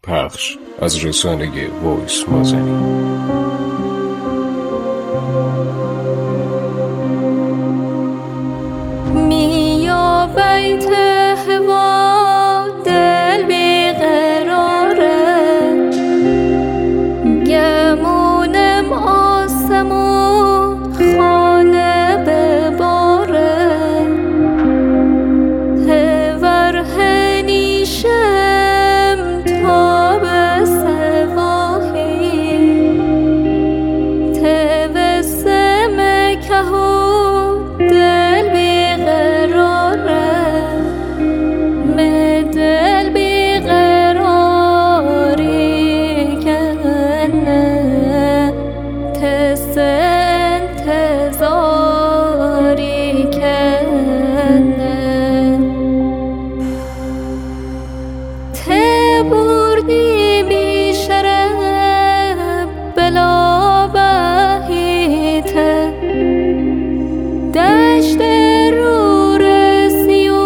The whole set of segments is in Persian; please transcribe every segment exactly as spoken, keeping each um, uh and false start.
پخش از رسانه وایس مازنی. میا بیت هوا دل بیقراره، گمونم آسمون خانه بباره، تور هنیشم تا به سواهی، توسم کهو دل بیقراره، مدل بیقراری کنه، تس انتظاری کنه، ته بردی بی شرف بلا بهیته، دشت رو رسی و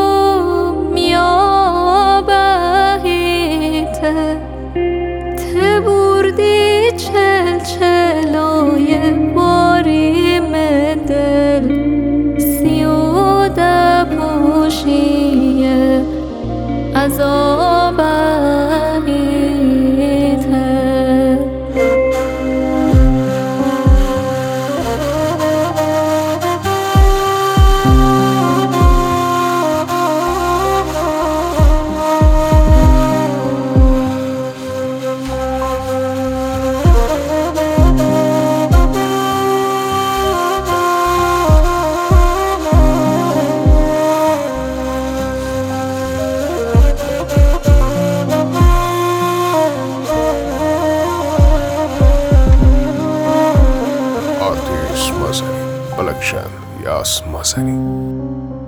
میا بهیته، ته بردی چل چلوی باری مدل، سی و ده پوشیه عذاب بهیته. آرتیس مازنی، پروداکشن یاس مازنی.